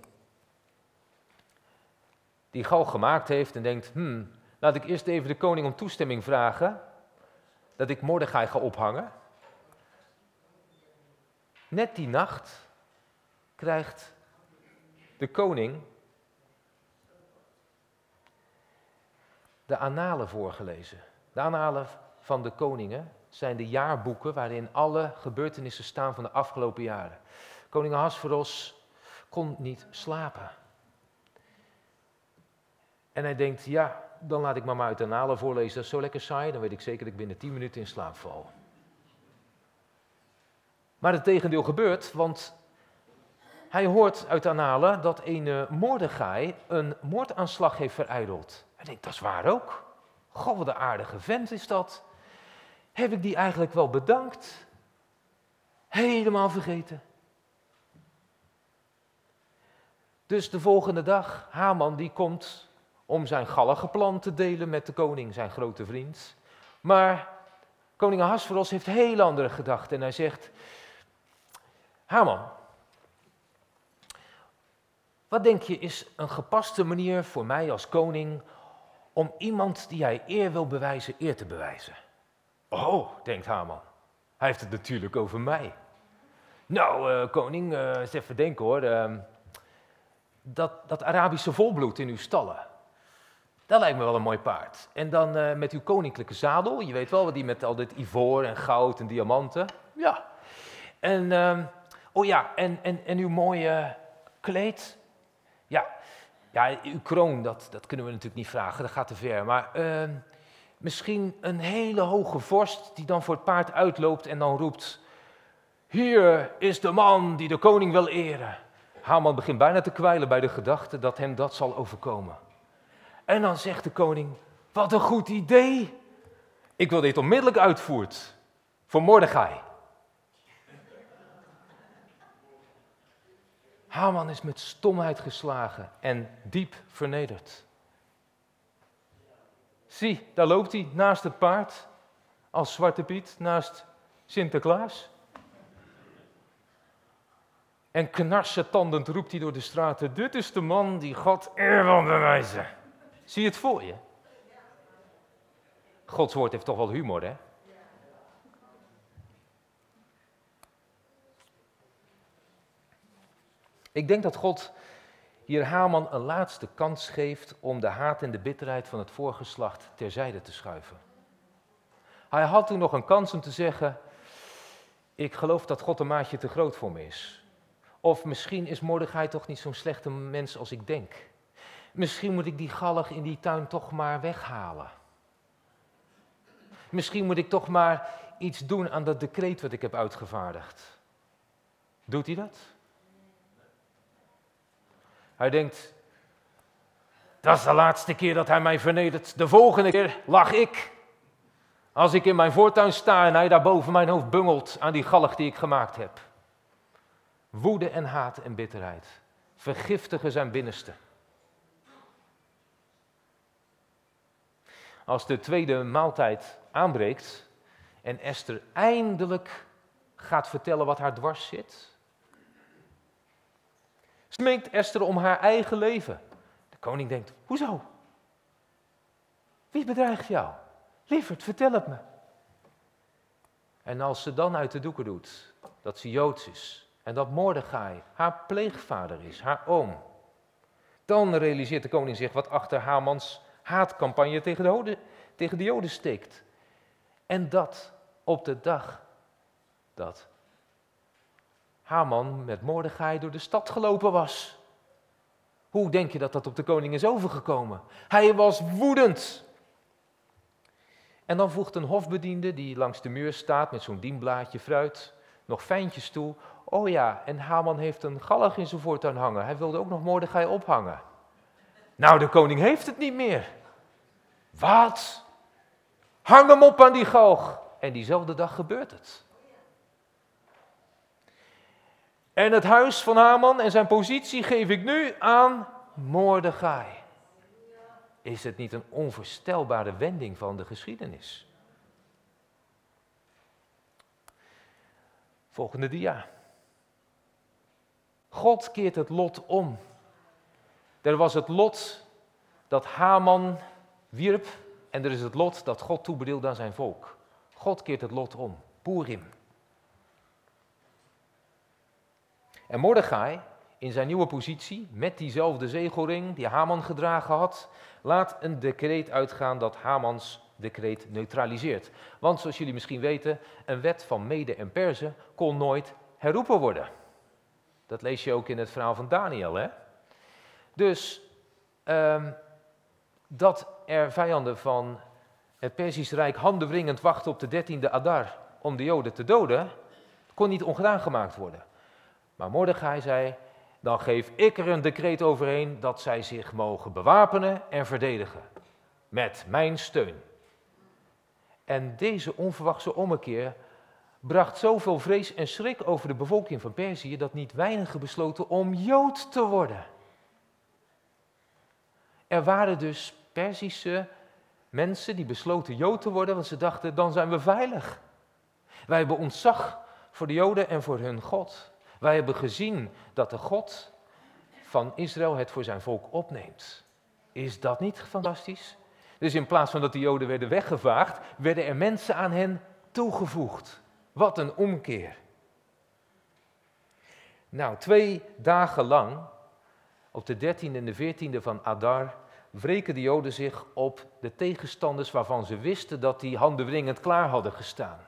die galg gemaakt heeft en denkt, laat ik eerst even de koning om toestemming vragen dat ik Mordechai ga ophangen. Net die nacht krijgt de koning de annalen voorgelezen. De annalen van de koningen zijn de jaarboeken waarin alle gebeurtenissen staan van de afgelopen jaren. Koning Ahasveros kon niet slapen. En hij denkt, dan laat ik maar uit de annalen voorlezen. Dat is zo lekker saai, dan weet ik zeker dat ik binnen 10 minuten in slaap val. Maar het tegendeel gebeurt, want hij hoort uit de annalen dat een Mordechai een moordaanslag heeft verijdeld. Hij denkt, dat is waar ook. Goh, wat een aardige vent is dat. Heb ik die eigenlijk wel bedankt? Helemaal vergeten. Dus de volgende dag, Haman die komt om zijn galgenplan te delen met de koning, zijn grote vriend. Maar koning Ahasveros heeft heel andere gedachten en hij zegt, Haman, wat denk je is een gepaste manier voor mij als koning om iemand die hij eer wil bewijzen, eer te bewijzen? Oh, denkt Haman, hij heeft het natuurlijk over mij. Nou, koning, eens even denken hoor, dat Arabische volbloed in uw stallen, dat lijkt me wel een mooi paard. En dan met uw koninklijke zadel, je weet wel, die met al dit ivoor en goud en diamanten. Ja. En, en uw mooie kleed. Ja, uw kroon, dat kunnen we natuurlijk niet vragen, dat gaat te ver. Maar misschien een hele hoge vorst die dan voor het paard uitloopt en dan roept, Hier is de man die de koning wil eren. Haman begint bijna te kwijlen bij de gedachte dat hem dat zal overkomen. En dan zegt de koning, wat een goed idee. Ik wil dit onmiddellijk uitvoerd voor Mordechai. Haman is met stomheid geslagen en diep vernederd. Zie, daar loopt hij naast het paard, als Zwarte Piet naast Sinterklaas. En knarsetandend roept hij door de straten, dit is de man die God eer wil bewijzen. Zie je het voor je? Gods woord heeft toch wel humor, hè? Ik denk dat God hier Haman een laatste kans geeft om de haat en de bitterheid van het voorgeslacht terzijde te schuiven. Hij had toen nog een kans om te zeggen, ik geloof dat God een maatje te groot voor me is. Of misschien is Mordechai toch niet zo'n slechte mens als ik denk. Misschien moet ik die galg in die tuin toch maar weghalen. Misschien moet ik toch maar iets doen aan dat decreet wat ik heb uitgevaardigd. Doet hij dat? Hij denkt, dat is de laatste keer dat hij mij vernedert. De volgende keer lach ik. Als ik in mijn voortuin sta en hij daar boven mijn hoofd bungelt aan die galg die ik gemaakt heb. Woede en haat en bitterheid vergiftigen zijn binnenste. Als de tweede maaltijd aanbreekt en Esther eindelijk gaat vertellen wat haar dwars zit, smeekt Esther om haar eigen leven. De koning denkt, hoezo? Wie bedreigt jou? Lieverd, vertel het me. En als ze dan uit de doeken doet dat ze Joods is en dat Mordechai haar pleegvader is, haar oom, dan realiseert de koning zich wat achter Hamans haatcampagne tegen de Joden steekt. En dat op de dag dat Haman met Mordechai door de stad gelopen was. Hoe denk je dat dat op de koning is overgekomen? Hij was woedend. En dan voegt een hofbediende die langs de muur staat met zo'n dienblaadje fruit nog fijntjes toe. Oh ja, en Haman heeft een galg in zijn voortuin hangen. Hij wilde ook nog Mordechai ophangen. Nou, de koning heeft het niet meer. Wat? Hang hem op aan die galg. En diezelfde dag gebeurt het. En het huis van Haman en zijn positie geef ik nu aan Mordechai. Is het niet een onvoorstelbare wending van de geschiedenis? Volgende dia. God keert het lot om. Er was het lot dat Haman wierp en er is het lot dat God toebedeelde aan zijn volk. God keert het lot om. Purim. En Mordechai, in zijn nieuwe positie, met diezelfde zegelring die Haman gedragen had, laat een decreet uitgaan dat Hamans decreet neutraliseert. Want zoals jullie misschien weten, een wet van Mede en Perzen kon nooit herroepen worden. Dat lees je ook in het verhaal van Daniel, hè? Dus dat er vijanden van het Perzisch Rijk handenwringend wachten op de 13e Adar om de Joden te doden, kon niet ongedaan gemaakt worden. Maar Mordechai zei, dan geef ik er een decreet overheen dat zij zich mogen bewapenen en verdedigen. Met mijn steun. En deze onverwachte ommekeer bracht zoveel vrees en schrik over de bevolking van Perzië dat niet weinigen besloten om Jood te worden. Er waren dus Perzische mensen die besloten Jood te worden, want ze dachten, dan zijn we veilig. Wij hebben ontzag voor de Joden en voor hun God. Wij hebben gezien dat de God van Israël het voor zijn volk opneemt. Is dat niet fantastisch? Dus in plaats van dat de Joden werden weggevaagd, werden er mensen aan hen toegevoegd. Wat een omkeer. Nou, 2 dagen lang, op de 13e en de 14e van Adar, wreken de Joden zich op de tegenstanders waarvan ze wisten dat die handenwringend klaar hadden gestaan.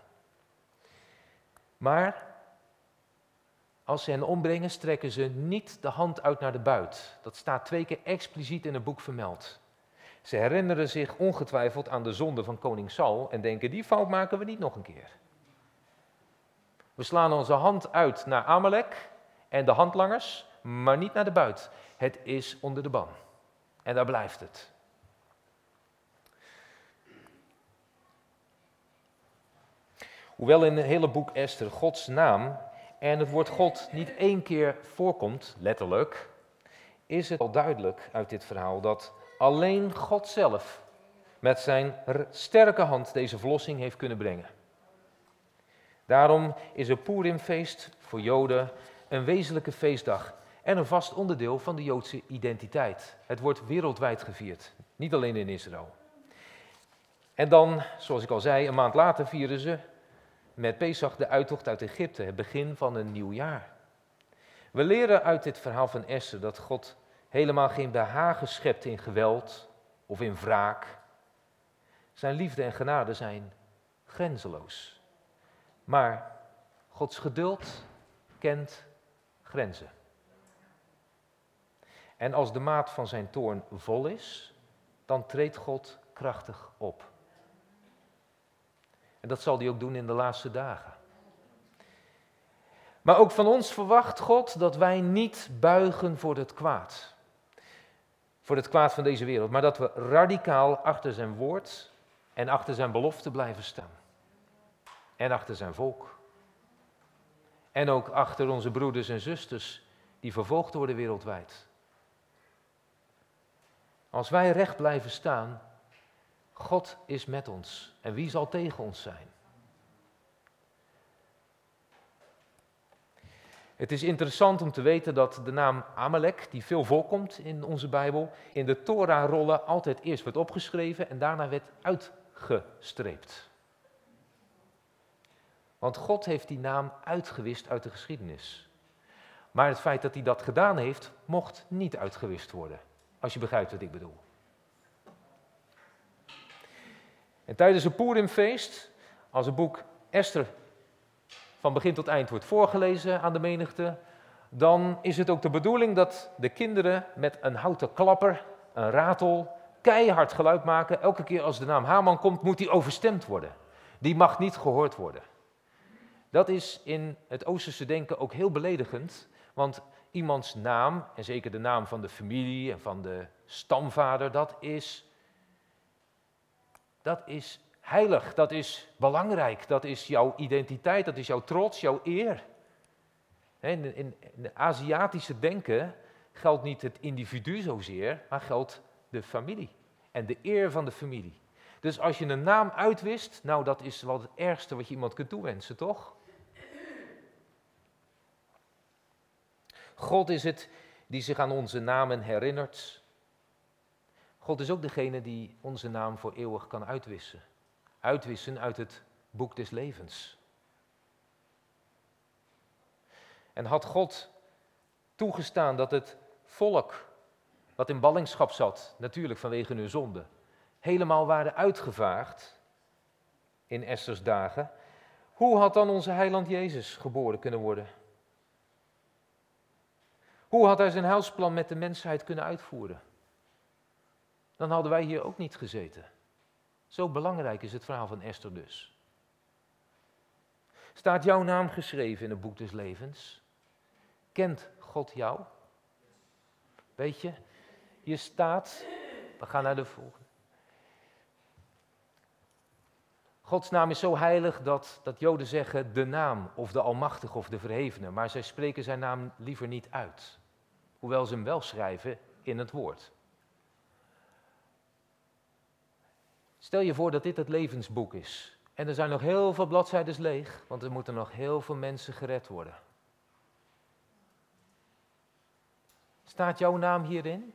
Maar als ze hen ombrengen, strekken ze niet de hand uit naar de buit. Dat staat 2 keer expliciet in het boek vermeld. Ze herinneren zich ongetwijfeld aan de zonde van koning Saul en denken, die fout maken we niet nog een keer. We slaan onze hand uit naar Amalek en de handlangers, maar niet naar de buit. Het is onder de ban. En daar blijft het. Hoewel in het hele boek Esther Gods naam en het woord God niet 1 keer voorkomt, letterlijk, is het al duidelijk uit dit verhaal dat alleen God zelf met zijn sterke hand deze verlossing heeft kunnen brengen. Daarom is het Purimfeest voor Joden een wezenlijke feestdag en een vast onderdeel van de Joodse identiteit. Het wordt wereldwijd gevierd, niet alleen in Israël. En dan, zoals ik al zei, een maand later vieren ze met Pesach de uittocht uit Egypte, het begin van een nieuw jaar. We leren uit dit verhaal van Esther dat God helemaal geen behagen schept in geweld of in wraak. Zijn liefde en genade zijn grenzeloos. Maar Gods geduld kent grenzen. En als de maat van zijn toorn vol is, dan treedt God krachtig op. En dat zal hij ook doen in de laatste dagen. Maar ook van ons verwacht God dat wij niet buigen voor het kwaad. Voor het kwaad van deze wereld. Maar dat we radicaal achter zijn woord en achter zijn belofte blijven staan. En achter zijn volk. En ook achter onze broeders en zusters die vervolgd worden wereldwijd. Als wij recht blijven staan, God is met ons. En wie zal tegen ons zijn? Het is interessant om te weten dat de naam Amalek, die veel voorkomt in onze Bijbel, in de Torah-rollen altijd eerst werd opgeschreven en daarna werd uitgestreept. Want God heeft die naam uitgewist uit de geschiedenis. Maar het feit dat hij dat gedaan heeft, mocht niet uitgewist worden. Als je begrijpt wat ik bedoel. En tijdens het Purimfeest, als het boek Esther van begin tot eind wordt voorgelezen aan de menigte, dan is het ook de bedoeling dat de kinderen met een houten klapper, een ratel, keihard geluid maken. Elke keer als de naam Haman komt, moet die overstemd worden. Die mag niet gehoord worden. Dat is in het Oosterse denken ook heel beledigend, want iemands naam, en zeker de naam van de familie en van de stamvader, dat is heilig, dat is belangrijk, dat is jouw identiteit, dat is jouw trots, jouw eer. In het Aziatische denken geldt niet het individu zozeer, maar geldt de familie en de eer van de familie. Dus als je een naam uitwist, nou dat is wel het ergste wat je iemand kunt toewensen, toch? God is het die zich aan onze namen herinnert. God is ook degene die onze naam voor eeuwig kan uitwissen. Uitwissen uit het boek des levens. En had God toegestaan dat het volk, wat in ballingschap zat, natuurlijk vanwege hun zonde, helemaal waren uitgevaagd in Esters dagen, hoe had dan onze heiland Jezus geboren kunnen worden? Hoe had hij zijn heilsplan met de mensheid kunnen uitvoeren? Dan hadden wij hier ook niet gezeten. Zo belangrijk is het verhaal van Esther dus. Staat jouw naam geschreven in het boek des levens? Kent God jou? Weet je, hier staat, we gaan naar de volgende. Gods naam is zo heilig dat Joden zeggen de naam of de Almachtige of de Verhevene, maar zij spreken zijn naam liever niet uit. Hoewel ze hem wel schrijven in het woord. Stel je voor dat dit het levensboek is. En er zijn nog heel veel bladzijden leeg, want er moeten nog heel veel mensen gered worden. Staat jouw naam hierin?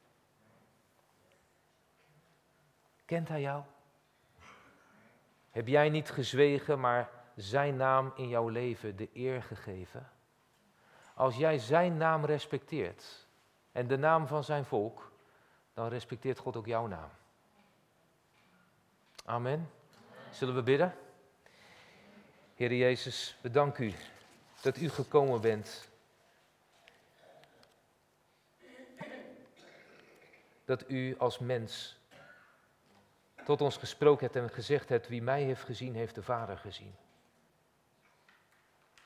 Kent hij jou? Heb jij niet gezwegen, maar zijn naam in jouw leven de eer gegeven? Als jij zijn naam respecteert en de naam van zijn volk, dan respecteert God ook jouw naam. Amen. Zullen we bidden? Heer Jezus, we danken u dat u gekomen bent. Dat u als mens tot ons gesproken hebt en gezegd hebt, wie mij heeft gezien, heeft de Vader gezien.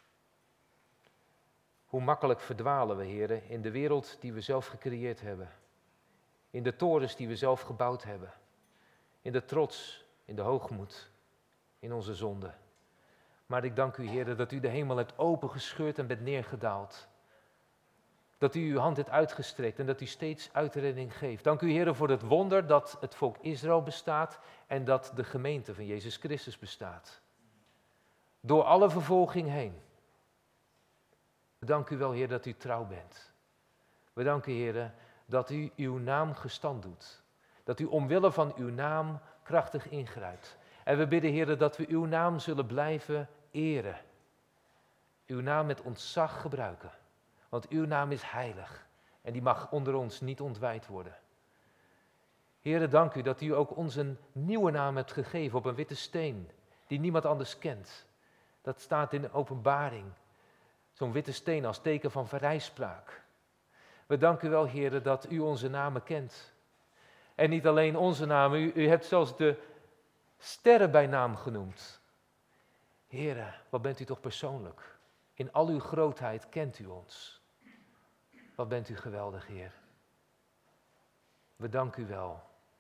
Hoe makkelijk verdwalen we, Heer, in de wereld die we zelf gecreëerd hebben. In de torens die we zelf gebouwd hebben. In de trots, in de hoogmoed, in onze zonde. Maar ik dank u, Heer, dat u de hemel hebt opengescheurd en bent neergedaald. Dat u uw hand hebt uitgestrekt en dat u steeds uitredding geeft. Dank u, Heer, voor het wonder dat het volk Israël bestaat en dat de gemeente van Jezus Christus bestaat. Door alle vervolging heen. We danken u wel, Heer, dat u trouw bent. We danken u, Heer, dat u uw naam gestand doet. Dat u omwille van uw naam krachtig ingrijpt. En we bidden, Heer, dat we uw naam zullen blijven eren. Uw naam met ontzag gebruiken. Want uw naam is heilig. En die mag onder ons niet ontwijd worden. Heer, dank u dat u ook ons een nieuwe naam hebt gegeven op een witte steen. Die niemand anders kent. Dat staat in de Openbaring. Zo'n witte steen als teken van vrijspraak. We danken u wel, Heer, dat u onze namen kent. En niet alleen onze namen, u hebt zelfs de sterren bij naam genoemd. Heer, wat bent u toch persoonlijk. In al uw grootheid kent u ons. Wat bent u geweldig, Heer. We danken u wel.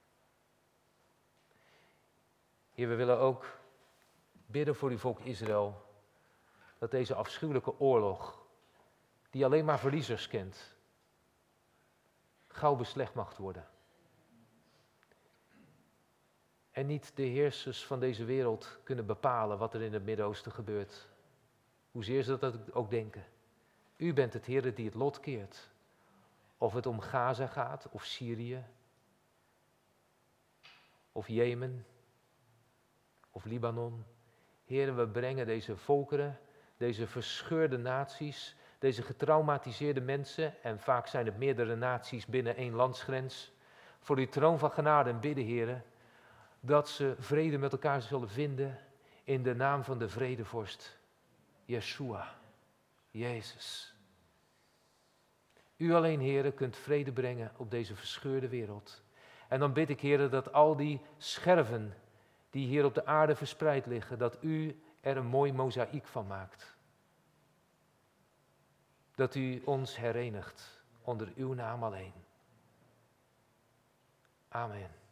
Heer, we willen ook bidden voor uw volk Israël. Dat deze afschuwelijke oorlog, die alleen maar verliezers kent, gauw beslecht mag worden. En niet de heersers van deze wereld kunnen bepalen wat er in het Midden-Oosten gebeurt. Hoezeer ze dat ook denken. U bent het Heer die het lot keert. Of het om Gaza gaat, of Syrië, of Jemen, of Libanon. Heer, we brengen deze volkeren, deze verscheurde naties, deze getraumatiseerde mensen, en vaak zijn het meerdere naties binnen één landsgrens, voor uw troon van genade en bidden, Heer, dat ze vrede met elkaar zullen vinden in de naam van de vredevorst, Yeshua, Jezus. U alleen, Heer, kunt vrede brengen op deze verscheurde wereld. En dan bid ik, Heer, dat al die scherven die hier op de aarde verspreid liggen, dat u er een mooi mozaïek van maakt. Dat u ons herenigt onder uw naam alleen. Amen.